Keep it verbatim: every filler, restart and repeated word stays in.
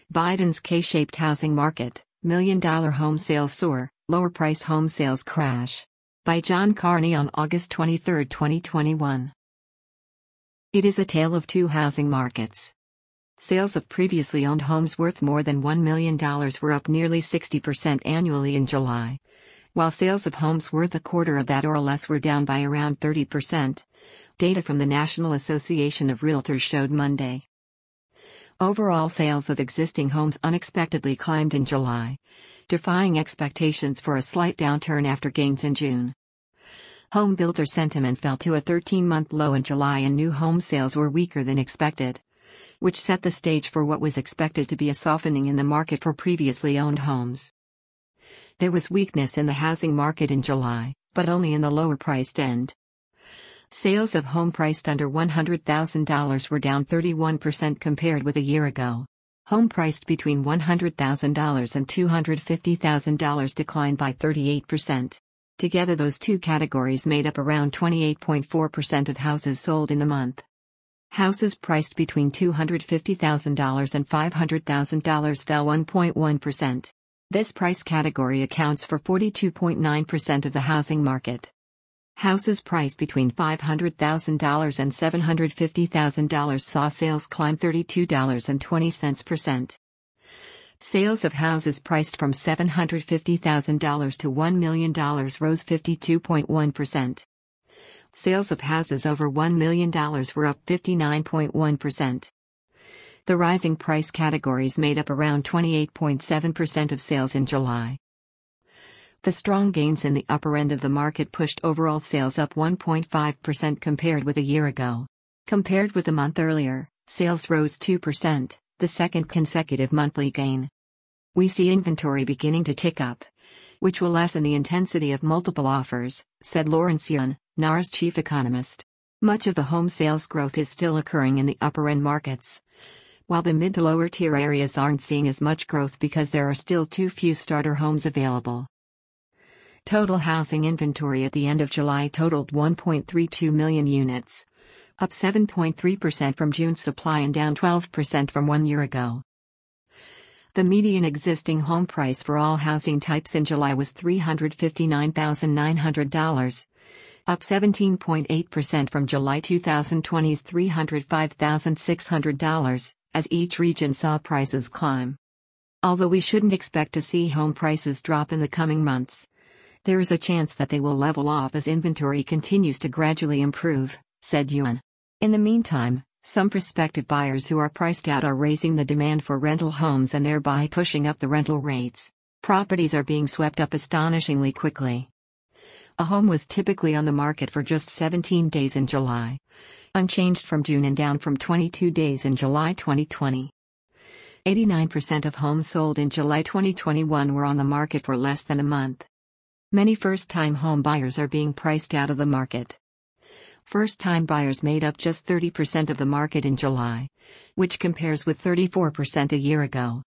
Biden's K-shaped housing market, million-dollar home sales soar, lower-price home sales crash. By John Carney on August twenty-third, twenty twenty-one. It is a tale of two housing markets. Sales of previously owned homes worth more than one million dollars were up nearly sixty percent annually in July, while sales of homes worth a quarter of that or less were down by around thirty percent. Data from the National Association of Realtors showed Monday. Overall sales of existing homes unexpectedly climbed in July, defying expectations for a slight downturn after gains in June. Home builder sentiment fell to a thirteen-month low in July and new home sales were weaker than expected, which set the stage for what was expected to be a softening in the market for previously owned homes. There was weakness in the housing market in July, but only in the lower-priced end. Sales of home priced under one hundred thousand dollars were down thirty-one percent compared with a year ago. Home priced between one hundred thousand dollars and two hundred fifty thousand dollars declined by thirty-eight percent. Together those two categories made up around twenty-eight point four percent of houses sold in the month. Houses priced between two hundred fifty thousand dollars and five hundred thousand dollars fell one point one percent. This price category accounts for forty-two point nine percent of the housing market. Houses priced between five hundred thousand dollars and seven hundred fifty thousand dollars saw sales climb thirty-two dollars and twenty cents per cent. Sales of houses priced from seven hundred fifty thousand dollars to one million dollars rose fifty-two point one percent. Sales of houses over one million dollars were up fifty-nine point one percent. The rising price categories made up around twenty-eight point seven percent of sales in July. The strong gains in the upper end of the market pushed overall sales up one point five percent compared with a year ago. Compared with a month earlier, sales rose two percent, the second consecutive monthly gain. We see inventory beginning to tick up, which will lessen the intensity of multiple offers, said Lawrence Yun, N A R's chief economist. Much of the home sales growth is still occurring in the upper-end markets, while the mid to lower-tier areas aren't seeing as much growth because there are still too few starter homes available. Total housing inventory at the end of July totaled one point three two million units, up seven point three percent from June's supply and down twelve percent from one year ago. The median existing home price for all housing types in July was three hundred fifty-nine thousand nine hundred dollars, up seventeen point eight percent from July twenty twenty's three hundred five thousand six hundred dollars, as each region saw prices climb. Although we shouldn't expect to see home prices drop in the coming months, there is a chance that they will level off as inventory continues to gradually improve, said Yuan. In the meantime, some prospective buyers who are priced out are raising the demand for rental homes and thereby pushing up the rental rates. Properties are being swept up astonishingly quickly. A home was typically on the market for just seventeen days in July, unchanged from June and down from twenty-two days in July twenty twenty. eighty-nine percent of homes sold in July twenty twenty-one were on the market for less than a month. Many first-time home buyers are being priced out of the market. First-time buyers made up just thirty percent of the market in July, which compares with thirty-four percent a year ago.